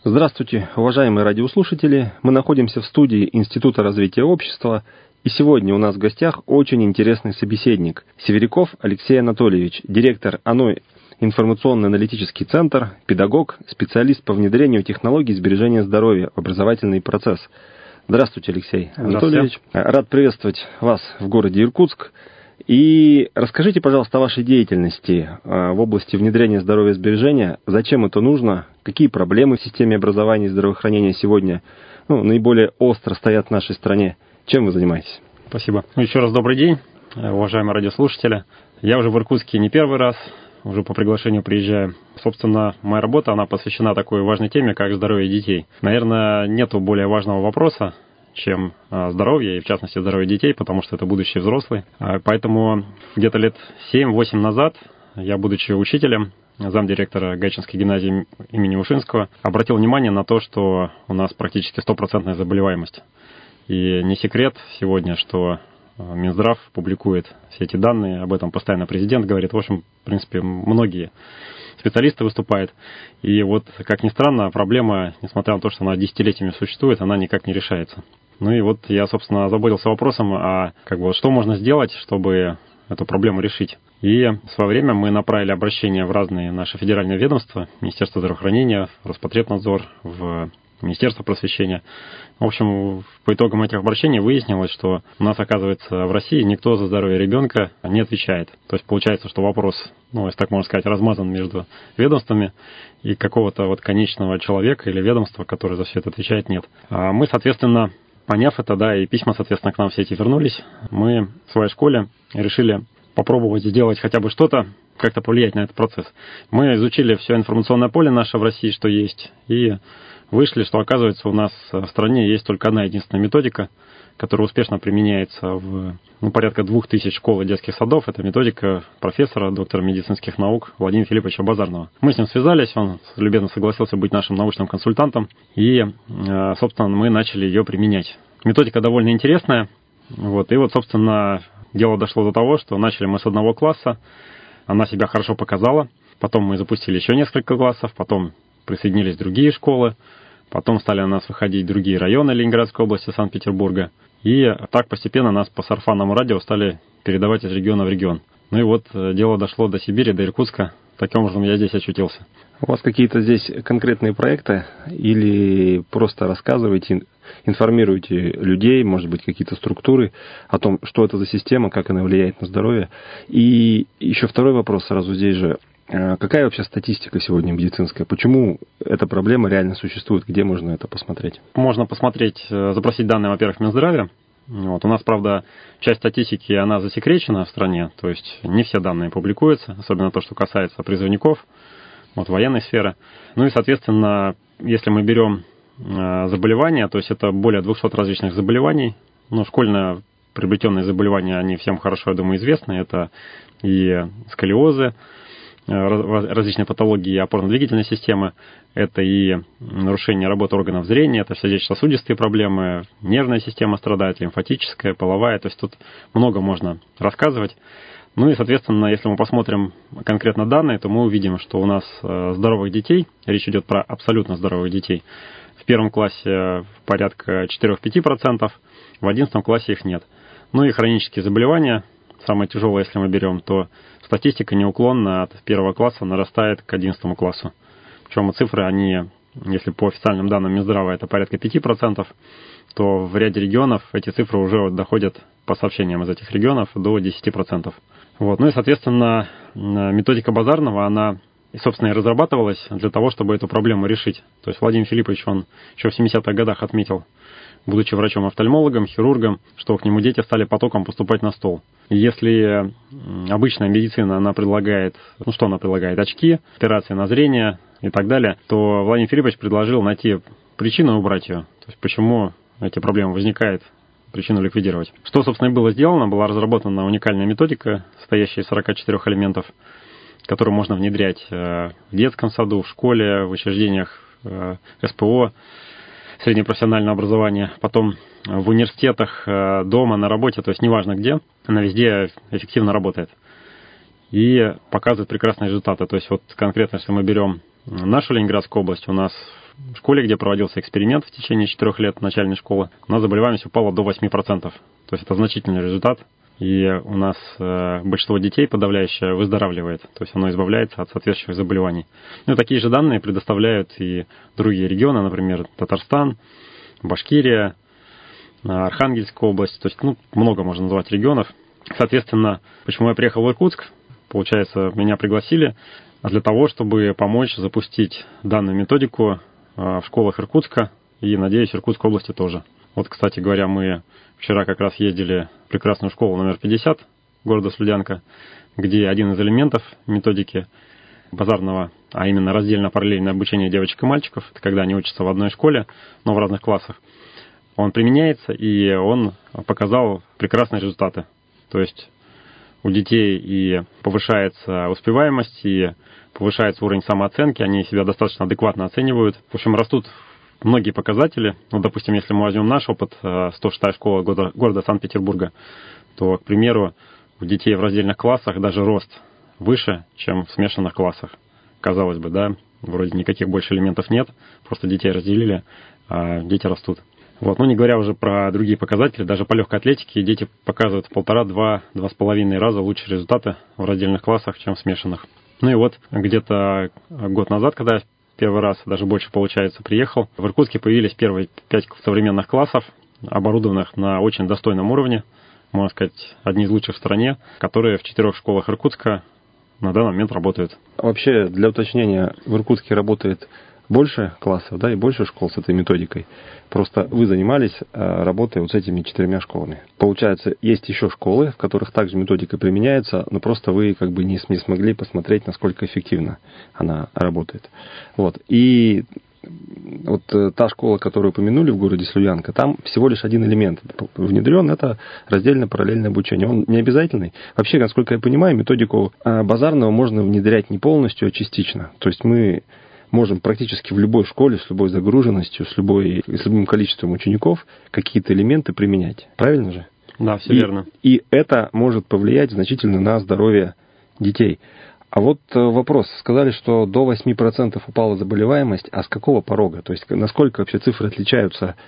Здравствуйте, уважаемые радиослушатели. Мы находимся в студии Института развития общества, и сегодня у нас в гостях очень интересный собеседник. Северяков Алексей Анатольевич, директор ОНО «Информационно-аналитический центр», педагог, специалист по внедрению технологий сбережения здоровья в образовательный процесс. Здравствуйте, Алексей Анатольевич. Рад приветствовать вас в городе Иркутск. И расскажите, пожалуйста, о вашей деятельности в области внедрения здоровья и сбережения. Зачем это нужно? Какие проблемы в системе образования и здравоохранения сегодня наиболее остро стоят в нашей стране? Чем вы занимаетесь? Спасибо. Еще раз добрый день, уважаемые радиослушатели. Я уже в Иркутске не первый раз, уже по приглашению приезжаю. Собственно, моя работа, она посвящена такой важной теме, как здоровье детей. Наверное, нету более важного вопроса, чем здоровье, и в частности здоровье детей, потому что это будущие взрослые. Поэтому где-то лет 7-8 назад я, будучи учителем, замдиректора Гатчинской гимназии имени Ушинского, обратил внимание на то, что у нас практически 100% заболеваемость. И не секрет сегодня, что Минздрав публикует все эти данные, об этом постоянно президент говорит. В общем, в принципе, многие специалисты выступают. И вот, как ни странно, проблема, несмотря на то, что она десятилетиями существует, она никак не решается. Ну и вот я, собственно, озаботился вопросом, что можно сделать, чтобы эту проблему решить. И в свое время мы направили обращение в разные наши федеральные ведомства, Министерство здравоохранения, Роспотребнадзор, в Министерство просвещения. В общем, по итогам этих обращений выяснилось, что у нас, оказывается, в России никто за здоровье ребенка не отвечает. То есть получается, что вопрос, если так можно сказать, размазан между ведомствами, и какого-то конечного человека или ведомства, который за все это отвечает, нет. А мы, соответственно, поняв это, и письма, соответственно, к нам все эти вернулись, мы в своей школе решили попробовать сделать хотя бы что-то, как-то повлиять на этот процесс. Мы изучили все информационное поле наше в России, что есть, и вышли, что, оказывается, у нас в стране есть только одна единственная методика, которая успешно применяется в порядка 2000 школ и детских садов. Это методика профессора, доктора медицинских наук Владимира Филипповича Базарного. Мы с ним связались, он любезно согласился быть нашим научным консультантом, и, собственно, мы начали ее применять. Методика довольно интересная, и собственно, дело дошло до того, что начали мы с одного класса, она себя хорошо показала, потом мы запустили еще несколько классов, потом присоединились другие школы, потом стали на нас выходить другие районы Ленинградской области, Санкт-Петербурга. И так постепенно нас по сарафанному радио стали передавать из региона в регион. Дело дошло до Сибири, до Иркутска. Таким образом, я здесь очутился. У вас какие-то здесь конкретные проекты или просто рассказываете, информируете людей, может быть, какие-то структуры о том, что это за система, как она влияет на здоровье? И еще второй вопрос сразу здесь же. Какая вообще статистика сегодня медицинская? Почему эта проблема реально существует? Где можно это посмотреть? Можно посмотреть, запросить данные, во-первых, в Минздраве. У нас, правда, часть статистики, она засекречена в стране, то есть не все данные публикуются, особенно то, что касается призывников, военной сферы. И, соответственно, если мы берем заболевания, то есть это более 200 различных заболеваний, школьно приобретенные заболевания, они всем хорошо, я думаю, известны. Это и сколиозы, различные патологии опорно-двигательной системы, это и нарушение работы органов зрения, это сердечно-сосудистые проблемы, нервная система страдает, лимфатическая, половая, то есть тут много можно рассказывать. И, соответственно, если мы посмотрим конкретно данные, то мы увидим, что у нас здоровых детей, речь идет про абсолютно здоровых детей, в первом классе порядка 4-5%, в 11 классе их нет. И хронические заболевания, самое тяжелое, если мы берем, то статистика неуклонно от первого класса нарастает к 11 классу. Причем цифры, они, если по официальным данным Минздрава, это порядка 5%, то в ряде регионов эти цифры уже доходят, по сообщениям из этих регионов, до 10%. И, соответственно, методика Базарного, она, собственно, и разрабатывалась для того, чтобы эту проблему решить. То есть Владимир Филиппович, он еще в 70-х годах отметил, будучи врачом-офтальмологом, хирургом, что к нему дети стали потоком поступать на стол. И если обычная медицина, она предлагает, что она предлагает? Очки, операции на зрение и так далее, то Владимир Филиппович предложил найти причину и убрать ее. То есть почему эти проблемы возникают, причину ликвидировать. Что, собственно, и было сделано, была разработана уникальная методика, состоящая из 44 элементов, которую можно внедрять в детском саду, в школе, в учреждениях СПО, среднепрофессиональное образование, потом в университетах, дома, на работе, то есть неважно где, она везде эффективно работает и показывает прекрасные результаты. То есть конкретно, если мы берем нашу Ленинградскую область, у нас школе, где проводился эксперимент в течение 4 лет начальной школы, у нас заболеваемость упала до 8%. То есть это значительный результат. И у нас большинство детей подавляющее выздоравливает, то есть оно избавляется от соответствующих заболеваний. Ну, такие же данные предоставляют и другие регионы, например, Татарстан, Башкирия, Архангельская область, то есть много можно назвать регионов. Соответственно, почему я приехал в Иркутск? Получается, меня пригласили для того, чтобы помочь запустить данную методику в школах Иркутска и, надеюсь, в Иркутской области тоже. Вот, кстати говоря, мы вчера как раз ездили в прекрасную школу номер 50 города Слюдянка, где один из элементов методики базарного, а именно раздельно-параллельное обучение девочек и мальчиков, это когда они учатся в одной школе, но в разных классах, он применяется, и он показал прекрасные результаты. То есть у детей и повышается успеваемость, и повышается уровень самооценки, они себя достаточно адекватно оценивают. В общем, растут многие показатели. Ну, допустим, если мы возьмем наш опыт, 106-я школа города Санкт-Петербурга, то, к примеру, у детей в раздельных классах даже рост выше, чем в смешанных классах. Казалось бы, да, вроде никаких больше элементов нет, просто детей разделили, а дети растут. Вот. Ну, не говоря уже про другие показатели, даже по легкой атлетике дети показывают в 1,5-2,5 раза лучшие результаты в раздельных классах, чем в смешанных. Ну и вот где-то год назад, когда я первый раз, даже больше получается, приехал, в Иркутске появились первые 5 современных классов, оборудованных на очень достойном уровне, можно сказать, одни из лучших в стране, которые в 4 школах Иркутска на данный момент работают. Вообще, для уточнения, в Иркутске работает больше классов, да, и больше школ с этой методикой. Просто вы занимались работой вот с этими 4 школами. Получается, есть еще школы, в которых также методика применяется, но просто вы как бы не смогли посмотреть, насколько эффективно она работает. Вот. И вот та школа, которую упомянули в городе Слюдянка, там всего лишь один элемент внедрен, это раздельно-параллельное обучение. Он не обязательный. Вообще, насколько я понимаю, методику базарного можно внедрять не полностью, а частично. То есть мы можем практически в любой школе, с любой загруженностью, с любым количеством учеников какие-то элементы применять. Правильно же? Да, все верно. И это может повлиять значительно на здоровье детей. А вот вопрос. Сказали, что до 8% упала заболеваемость, а с какого порога? То есть насколько вообще цифры отличаются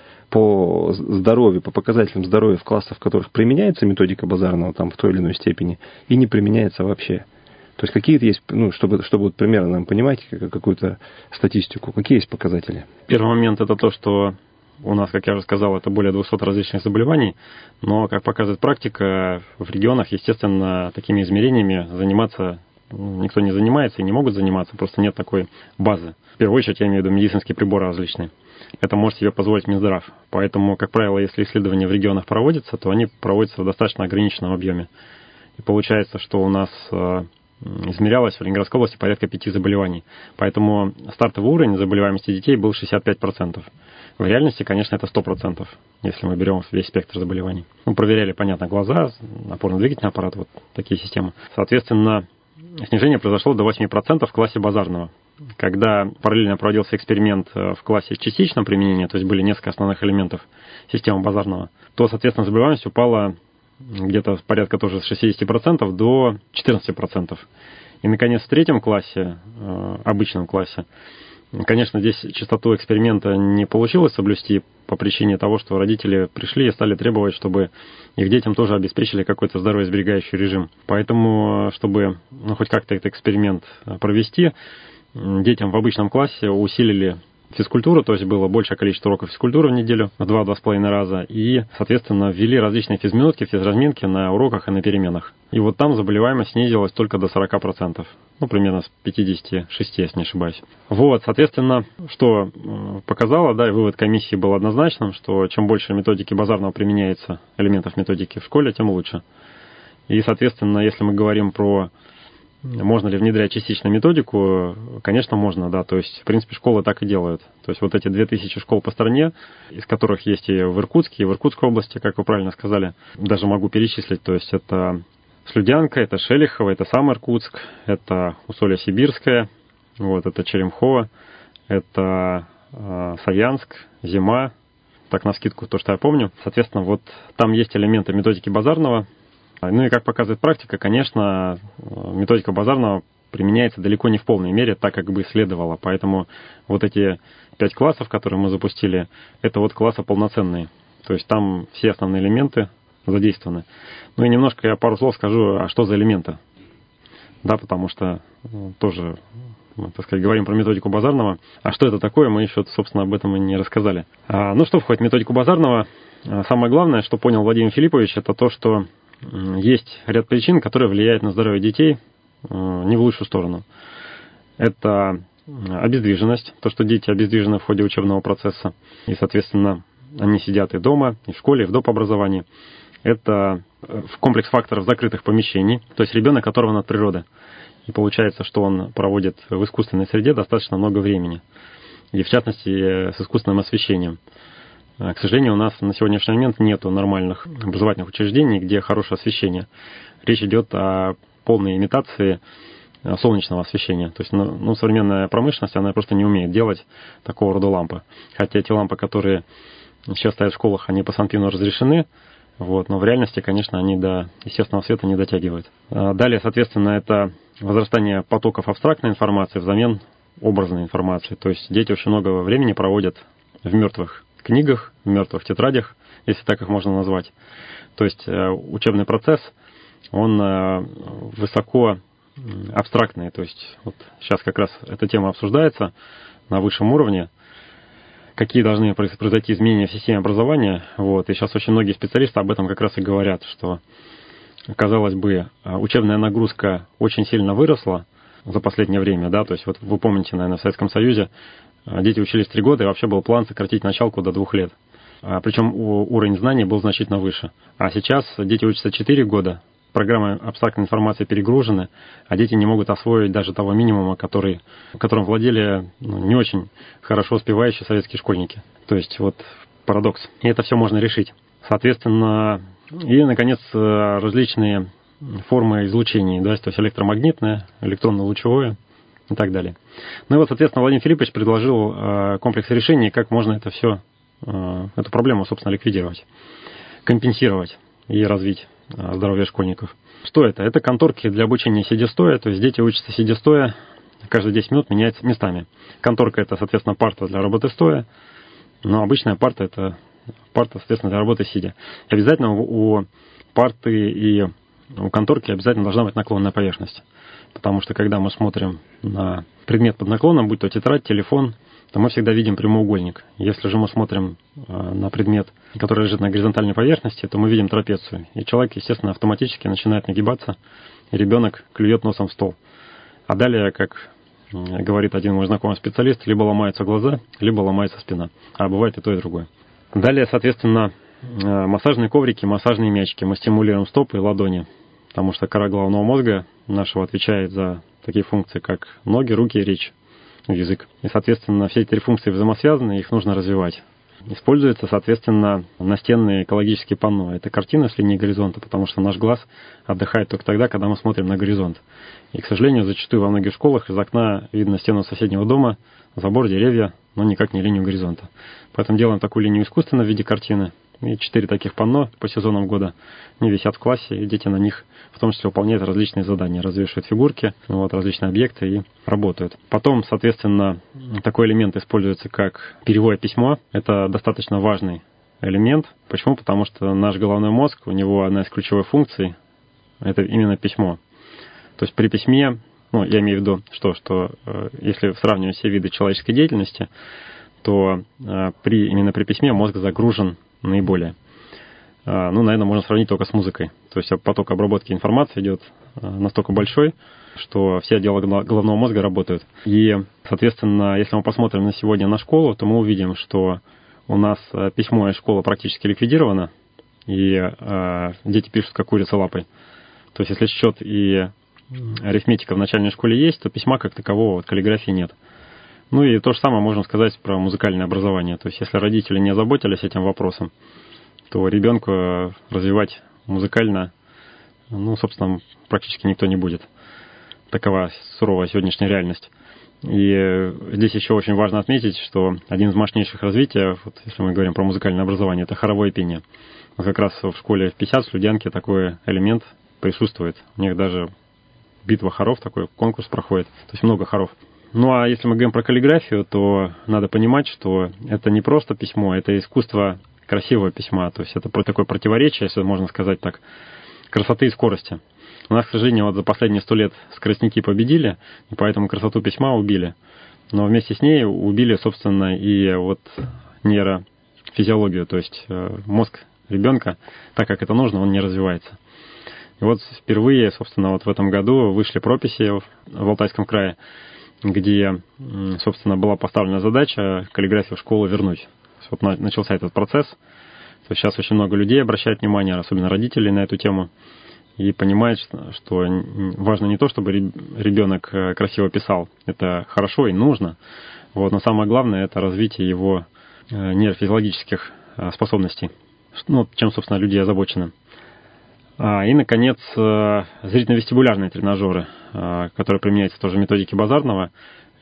по здоровью, по показателям здоровья в классах, в которых применяется методика базарного там, в той или иной степени, и не применяется вообще? То есть какие-то есть, чтобы вот примерно нам понимать какую-то статистику, какие есть показатели? Первый момент – это то, что у нас, как я уже сказал, это более 200 различных заболеваний, но, как показывает практика, в регионах, естественно, такими измерениями заниматься никто не занимается и не могут заниматься, просто нет такой базы. В первую очередь, я имею в виду медицинские приборы различные. Это может себе позволить Минздрав. Поэтому, как правило, если исследования в регионах проводятся, то они проводятся в достаточно ограниченном объеме. И получается, что у нас измерялось в Ленинградской области порядка 5 заболеваний. Поэтому стартовый уровень заболеваемости детей был 65%. В реальности, конечно, это 100%, если мы берем весь спектр заболеваний. Проверяли, понятно, глаза, опорно-двигательный аппарат, вот такие системы. Соответственно, снижение произошло до 8% в классе базарного. Когда параллельно проводился эксперимент в классе частичного применения, то есть были несколько основных элементов системы базарного, то, соответственно, заболеваемость упала где-то порядка тоже с 60% до 14%. И, наконец, в 3 классе, обычном классе, конечно, здесь частоту эксперимента не получилось соблюсти по причине того, что родители пришли и стали требовать, чтобы их детям тоже обеспечили какой-то здоровьесберегающий режим. Поэтому, чтобы хоть как-то этот эксперимент провести, детям в обычном классе усилили физкультуру, то есть было большее количество уроков физкультуры в неделю, в 2-2,5 раза, и, соответственно, ввели различные физминутки, физразминки на уроках и на переменах. И вот там заболеваемость снизилась только до 40%, примерно с 56, если не ошибаюсь. Вот, соответственно, что показало, да, и вывод комиссии был однозначным, что чем больше методики базарного применяется, элементов методики в школе, тем лучше. И, соответственно, если мы говорим про можно ли внедрять частично методику? Конечно, можно, да. То есть, в принципе, школы так и делают. То есть, вот эти 2000 школ по стране, из которых есть и в Иркутске, и в Иркутской области, как вы правильно сказали, даже могу перечислить. То есть, это Слюдянка, это Шелихово, это сам Иркутск, это Усолье-Сибирское, вот, это Черемхово, это Саянск, Зима, так навскидку то, что я помню. Соответственно, вот там есть элементы методики базарного. Ну и как показывает практика, конечно, методика базарного применяется далеко не в полной мере, так как бы следовало. Поэтому вот эти 5 классов, которые мы запустили, это вот классы полноценные. То есть там все основные элементы задействованы. Ну и немножко я пару слов скажу, а что за элементы. Да, потому что тоже, так сказать, говорим про методику Базарного. А что это такое, мы еще, собственно, об этом и не рассказали. Ну, что входит в методику Базарного? Самое главное, что понял Владимир Филиппович, это то, что есть ряд причин, которые влияют на здоровье детей не в лучшую сторону. Это обездвиженность, то, что дети обездвижены в ходе учебного процесса, и, соответственно, они сидят и дома, и в школе, и в доп. Образовании. Это комплекс факторов закрытых помещений, то есть ребенок оторван от природы. И получается, что он проводит в искусственной среде достаточно много времени. И, в частности, с искусственным освещением. К сожалению, у нас на сегодняшний момент нет нормальных образовательных учреждений, где хорошее освещение. Речь идет о полной имитации солнечного освещения. То есть современная промышленность, она просто не умеет делать такого рода лампы. Хотя эти лампы, которые сейчас стоят в школах, они по Санпину разрешены, но в реальности, конечно, они до естественного света не дотягивают. Далее, соответственно, это возрастание потоков абстрактной информации взамен образной информации. То есть дети очень много времени проводят в мертвых книгах, в мертвых тетрадях, если так их можно назвать. То есть учебный процесс, он высоко абстрактный. То есть вот сейчас как раз эта тема обсуждается на высшем уровне, какие должны произойти изменения в системе образования. И сейчас очень многие специалисты об этом как раз и говорят, что, казалось бы, учебная нагрузка очень сильно выросла за последнее время. Да? То есть вы помните, наверное, в Советском Союзе дети учились 3 года, и вообще был план сократить началку до 2 лет. Причем уровень знаний был значительно выше. А сейчас дети учатся 4 года, программы абстрактной информации перегружены, а дети не могут освоить даже того минимума, которым владели не очень хорошо успевающие советские школьники. То есть парадокс. И это все можно решить. Соответственно, и, наконец, различные формы излучений, да, то есть электромагнитное, электронно-лучевое и так далее. Соответственно, Владимир Филиппович предложил комплекс решений, как можно эту проблему, собственно, ликвидировать, компенсировать и развить здоровья школьников. Что это? Это конторки для обучения сидя-стоя, то есть дети учатся сидя-стоя, каждые 10 минут меняются местами. Конторка — это, соответственно, парта для работы стоя, но обычная парта — это парта, соответственно, для работы сидя. И обязательно у парты и у конторки обязательно должна быть наклонная поверхность, потому что когда мы смотрим на предмет под наклоном, будь то тетрадь, телефон, то мы всегда видим прямоугольник. Если же мы смотрим на предмет, который лежит на горизонтальной поверхности, то мы видим трапецию. И человек, естественно, автоматически начинает нагибаться, и ребенок клюет носом в стол. А далее, как говорит один мой знакомый специалист, либо ломаются глаза, либо ломается спина. А бывает и то, и другое. Далее, соответственно, массажные коврики, массажные мячики. Мы стимулируем стопы и ладони, потому что кора головного мозга нашего отвечает за такие функции, как ноги, руки и речь. Язык. И, соответственно, все эти 3 функции взаимосвязаны, их нужно развивать. Используются, соответственно, настенные экологические панно. Это картина с линией горизонта, потому что наш глаз отдыхает только тогда, когда мы смотрим на горизонт. И, к сожалению, зачастую во многих школах из окна видно стену соседнего дома, забор, деревья, но никак не линию горизонта. Поэтому делаем такую линию искусственно в виде картины. И 4 таких панно по сезонам года. Они висят в классе, и дети на них в том числе выполняют различные задания, развешивают фигурки, различные объекты и работают. Потом, соответственно, такой элемент используется как перьевое письмо. Это достаточно важный элемент. Почему? Потому что наш головной мозг, у него одна из ключевых функций – это именно письмо. То есть при письме, я имею в виду, что если сравнивать все виды человеческой деятельности, то именно при письме мозг загружен наиболее. Наверное, можно сравнить только с музыкой. То есть поток обработки информации идет настолько большой, что все отделы головного мозга работают. И, соответственно, если мы посмотрим на сегодня на школу, то мы увидим, что у нас письмо из школы практически ликвидировано, и дети пишут как курица лапой. То есть если счет и арифметика в начальной школе есть, то письма как такового, каллиграфии нет. И то же самое можно сказать про музыкальное образование. То есть если родители не озаботились этим вопросом, то ребенку развивать музыкально, собственно, практически никто не будет. Такова суровая сегодняшняя реальность. И здесь еще очень важно отметить, что один из мощнейших развитий, если мы говорим про музыкальное образование, это хоровое пение. Как раз в школе в 50 в Слюдянке такой элемент присутствует. У них даже битва хоров, такой конкурс проходит, то есть много хоров. Ну а если мы говорим про каллиграфию, то надо понимать, что это не просто письмо, это искусство красивого письма, то есть это такое противоречие, если можно сказать так, красоты и скорости. У нас, к сожалению, вот за последние 100 лет скоростники победили, и поэтому красоту письма убили. Но вместе с ней убили, собственно, и вот нейрофизиологию, то есть мозг ребенка, так как это нужно, он не развивается. И вот впервые, собственно, вот в этом году вышли прописи в Алтайском крае, где, собственно, была поставлена задача каллиграфию в школу вернуть. Вот начался этот процесс. То есть сейчас очень много людей обращают внимание, особенно родителей, на эту тему, и понимают, что важно не то, чтобы ребенок красиво писал, это хорошо и нужно, вот, но самое главное — это развитие его нейрофизиологических способностей, ну, чем, собственно, люди озабочены. И, наконец, зрительно-вестибулярные тренажеры, которые применяются тоже в методике Базарного.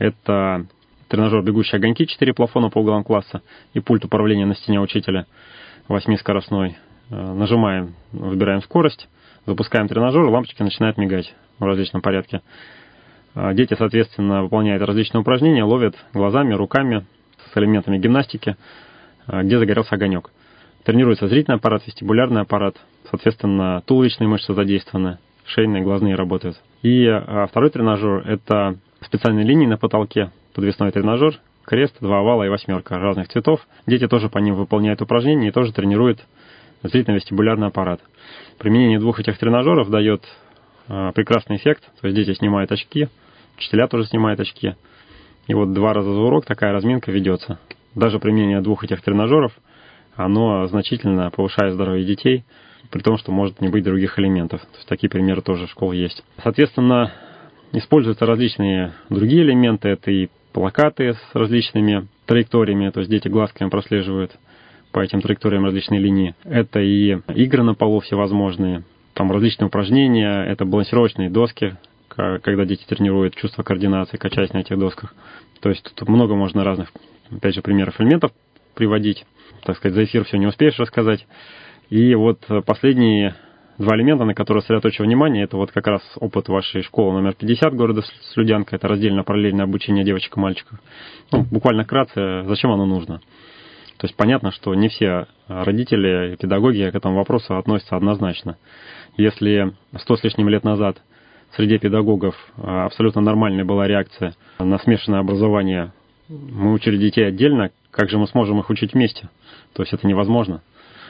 Это тренажер «Бегущие огоньки», 4 плафона по углам класса и пульт управления на стене учителя 8-скоростной. Нажимаем, выбираем скорость, запускаем тренажер, лампочки начинают мигать в различном порядке. Дети, соответственно, выполняют различные упражнения, ловят глазами, руками с элементами гимнастики, где загорелся огонек. Тренируется зрительный аппарат, вестибулярный аппарат, соответственно, туловищные мышцы задействованы, шейные, глазные работают. И второй тренажер — это специальные линии на потолке, подвесной тренажер, крест, 2 овала и 8 разных цветов. Дети тоже по ним выполняют упражнения и тоже тренируют зрительно-вестибулярный аппарат. Применение 2 этих тренажеров дает прекрасный эффект, то есть дети снимают очки, учителя тоже снимают очки. И вот 2 раза за урок такая разминка ведется. Даже применение 2 этих тренажеров, оно значительно повышает здоровье детей, при том, что может не быть других элементов. То есть такие примеры тоже в школе есть. Соответственно, используются различные другие элементы. Это и плакаты с различными траекториями, то есть дети глазками прослеживают по этим траекториям различные линии. Это и игры на полу всевозможные, там различные упражнения, это балансировочные доски, когда дети тренируют чувство координации, качаясь на этих досках. То есть тут много можно разных, опять же, примеров элементов приводить. Так сказать, за эфир все не успеешь рассказать. И вот последние 2 элемента, на которые сосредоточу внимание, это вот как раз опыт вашей школы номер 50 города Слюдянка, это раздельно-параллельное обучение девочек и мальчиков. Ну, буквально вкратце, зачем оно нужно? То есть понятно, что не все родители и педагоги к этому вопросу относятся однозначно. Если 100 с лишним лет назад среди педагогов абсолютно нормальной была реакция на смешанное образование, мы учили детей отдельно, как же мы сможем их учить вместе? То есть это невозможно.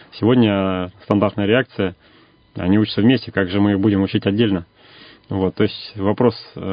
Сегодня стандартная реакция, они учатся вместе, как же мы их будем учить отдельно? Вот, то есть вопрос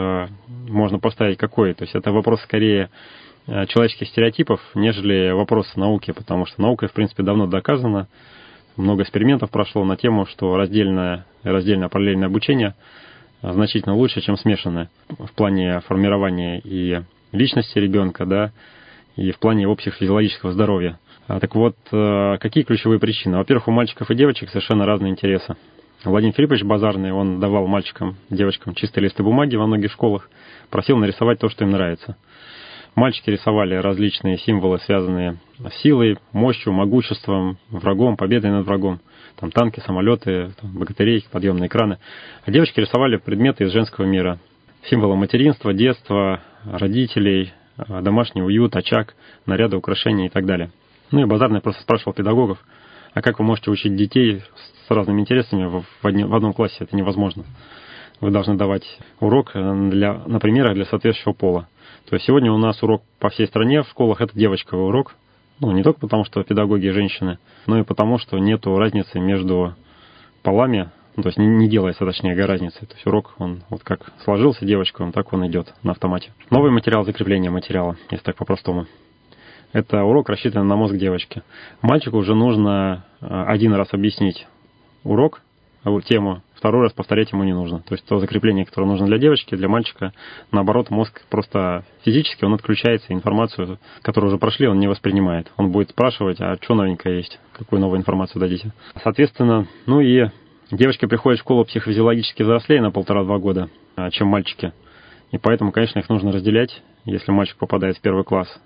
можно поставить какой? То есть это вопрос скорее человеческих стереотипов, нежели вопрос науки, потому что наука, в принципе, давно доказана. Много экспериментов прошло на тему, что раздельное параллельное обучение значительно лучше, чем смешанное в плане формирования и личности ребенка, да, и в плане его психофизиологического здоровья. Так вот, какие ключевые причины? Во-первых, у мальчиков и девочек совершенно разные интересы. Владимир Филиппович Базарный, он давал мальчикам, девочкам чистые листы бумаги во многих школах, просил нарисовать то, что им нравится. Мальчики рисовали различные символы, связанные с силой, мощью, могуществом, врагом, победой над врагом. Там танки, самолеты, богатырей, подъемные краны. А девочки рисовали предметы из женского мира. Символы материнства, детства, родителей, домашний уют, очаг, наряды, украшения и так далее. Ну и Базарный просто спрашивал педагогов, а как вы можете учить детей с разными интересами в одном классе? Это невозможно. Вы должны давать урок на примерах для соответствующего пола. То есть сегодня у нас урок по всей стране в школах — это девочковый урок. Ну, не только потому, что педагоги женщины, но и потому, что нет разницы между полами. Ну, то есть не делается, точнее, разницы. То есть урок, он вот как сложился девочка, он так он идет на автомате. Новый материал, закрепление материала, если так по-простому. Это урок рассчитан на мозг девочки. Мальчику уже нужно один раз объяснить урок, тему, второй раз повторять ему не нужно. То есть то закрепление, которое нужно для девочки, для мальчика, наоборот, мозг просто физически, он отключается, информацию, которую уже прошли, он не воспринимает. Он будет спрашивать, а что новенькое есть, какую новую информацию дадите. Соответственно, ну и девочки приходят в школу психофизиологически взрослее на 1,5-2 года, чем мальчики. И поэтому, конечно, их нужно разделять. Если мальчик попадает в 1 класс,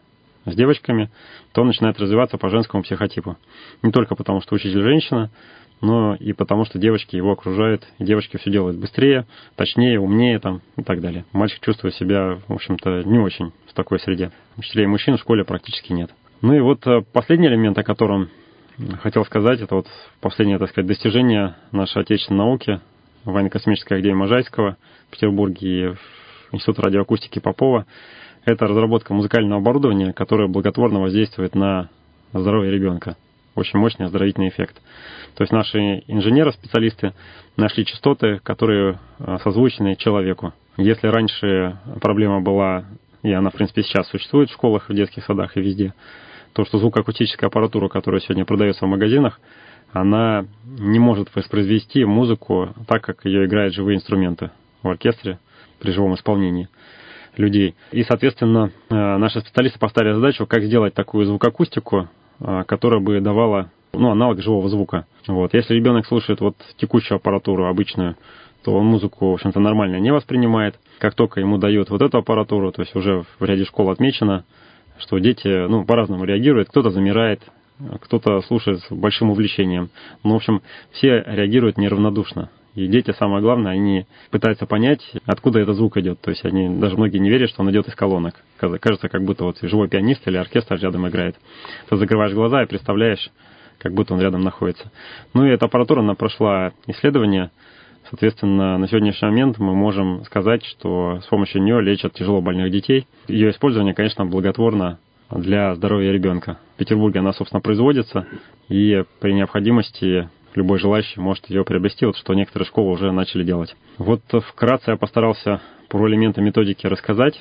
с девочками, то начинает развиваться по женскому психотипу. Не только потому, что учитель женщина, но и потому, что девочки его окружают, и девочки все делают быстрее, точнее, умнее там, и так далее. Мальчик чувствует себя, в общем-то, не очень в такой среде. Учителей мужчин в школе практически нет. Ну и вот последний элемент, о котором хотел сказать, это вот последнее, так сказать, достижение нашей отечественной науки, военно-космической академии Можайского в Петербурге и Института радиоакустики Попова. Это разработка музыкального оборудования, которое благотворно воздействует на здоровье ребенка. Очень мощный оздоровительный эффект. То есть наши инженеры, специалисты нашли частоты, которые созвучны человеку. Если раньше проблема была, и она, в принципе, сейчас существует в школах, в детских садах и везде, то, что звукоакустическая аппаратура, которая сегодня продается в магазинах, она не может воспроизвести музыку так, как ее играют живые инструменты в оркестре при живом исполнении людей. И, соответственно, наши специалисты поставили задачу, как сделать такую звукоакустику, которая бы давала аналог живого звука. Вот. Если ребенок слушает текущую аппаратуру обычную, то он музыку, в общем-то, нормально не воспринимает. Как только ему дают вот эту аппаратуру, то есть уже в ряде школ отмечено, что дети по-разному реагируют. Кто-то замирает, кто-то слушает с большим увлечением. В общем, все реагируют неравнодушно. И дети, самое главное, они пытаются понять, откуда этот звук идет. То есть они даже многие не верят, что он идет из колонок. Кажется, как будто живой пианист или оркестр рядом играет. Ты закрываешь глаза и представляешь, как будто он рядом находится. И эта аппаратура, она прошла исследование. Соответственно, на сегодняшний момент мы можем сказать, что с помощью нее лечат тяжело больных детей. Ее использование, конечно, благотворно для здоровья ребенка. В Петербурге она, собственно, производится, и при необходимости любой желающий может ее приобрести, что некоторые школы уже начали делать. Вкратце я постарался про элементы методики рассказать.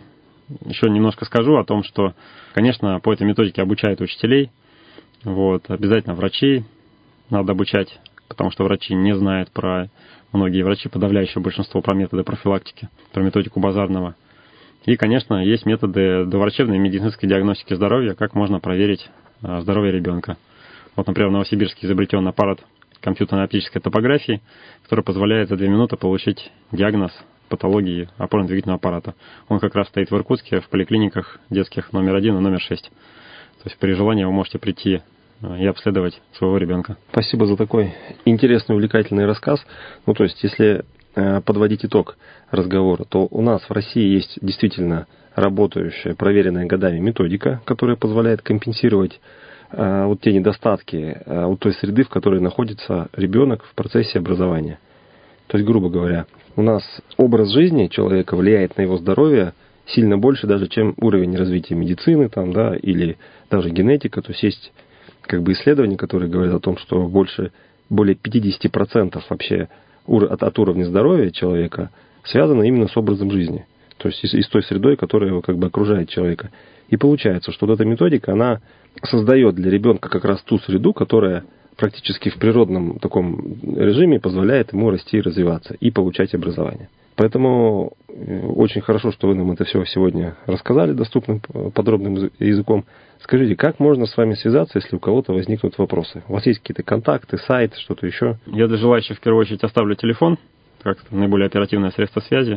Еще немножко скажу о том, что, конечно, по этой методике обучают учителей, обязательно врачей надо обучать, потому что врачи не знают многие врачи, подавляющее большинство, про методы профилактики, про методику Базарного. И, конечно, есть методы доврачебной медицинской диагностики здоровья, как можно проверить здоровье ребенка. Например, в Новосибирске изобретен аппарат компьютерной оптической топографии, который позволяет за 2 минуты получить диагноз патологии опорно-двигательного аппарата. Он как раз стоит в Иркутске в поликлиниках детских номер 1 и номер 6. То есть при желании вы можете прийти и обследовать своего ребенка. Спасибо за такой интересный, увлекательный рассказ. То есть, если подводить итог разговора, то у нас в России есть действительно работающая, проверенная годами методика, которая позволяет компенсировать те недостатки той среды, в которой находится ребенок в процессе образования. То есть, грубо говоря, у нас образ жизни человека влияет на его здоровье сильно больше даже, чем уровень развития медицины или даже генетика. То есть исследования, которые говорят о том, что более 50% вообще от уровня здоровья человека связано именно с образом жизни. То есть и с той средой, которая его окружает человека. И получается, что эта методика, она создает для ребенка как раз ту среду, которая практически в природном таком режиме позволяет ему расти и развиваться, и получать образование. Поэтому очень хорошо, что вы нам это все сегодня рассказали доступным, подробным языком. Скажите, как можно с вами связаться, если у кого-то возникнут вопросы? У вас есть какие-то контакты, сайт, что-то еще? Я для желающих в первую очередь оставлю телефон, как наиболее оперативное средство связи.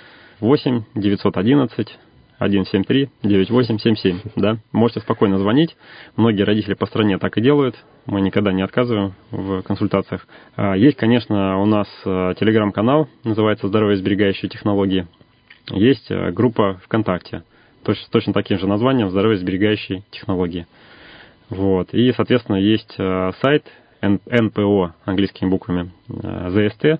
8 911 173 9877. Да? Можете спокойно звонить. Многие родители по стране так и делают. Мы никогда не отказываем в консультациях. Есть, конечно, у нас телеграм-канал, называется «Здоровье сберегающие технологии». Есть группа ВКонтакте, точно таким же названием «Здоровье сберегающие технологии». И, соответственно, есть сайт НПО английскими буквами ZST,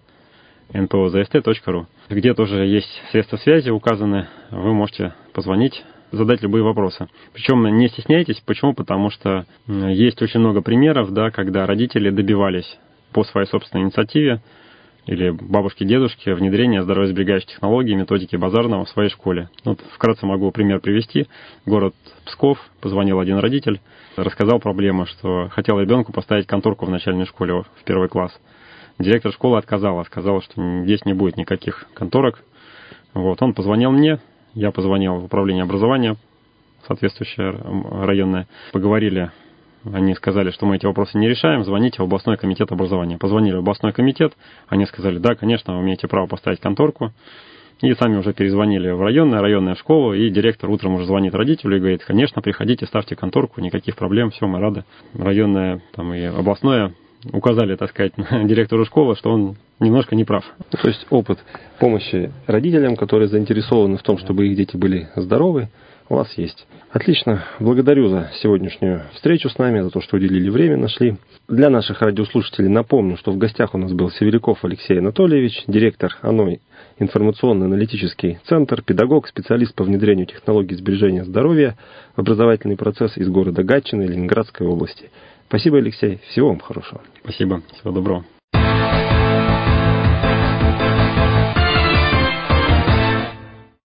npozst.ru, где тоже есть средства связи указаны. Вы можете позвонить, задать любые вопросы. Причем не стесняйтесь. Почему? Потому что есть очень много примеров, когда родители добивались по своей собственной инициативе или бабушки-дедушки внедрения здоровьесберегающих технологий, методики Базарного в своей школе. Вкратце могу пример привести. Город Псков, позвонил один родитель, рассказал проблему, что хотел ребенку поставить конторку в начальной школе в 1 класс. Директор школы сказала, что здесь не будет никаких конторок. Он позвонил мне, я позвонил в управление образования, соответствующее районное. Поговорили, они сказали, что мы эти вопросы не решаем, звоните в областной комитет образования. Позвонили в областной комитет, они сказали, да, конечно, вы имеете право поставить конторку. и сами уже перезвонили в районную школу, и директор утром уже звонит родителю и говорит: конечно, приходите, ставьте конторку, никаких проблем, все, мы рады. Районное там и областное указали, так сказать, директору школы, что он немножко не прав. То есть опыт помощи родителям, которые заинтересованы в том, чтобы их дети были здоровы, у вас есть. Отлично. Благодарю за сегодняшнюю встречу с нами, за то, что уделили время, нашли. Для наших радиослушателей напомню, что в гостях у нас был Северяков Алексей Анатольевич, директор АНОЙ информационно-аналитический центр, педагог, специалист по внедрению технологий сбережения здоровья в образовательный процесс из города Гатчины Ленинградской области. Спасибо, Алексей. Всего вам хорошего. Спасибо. Всего доброго.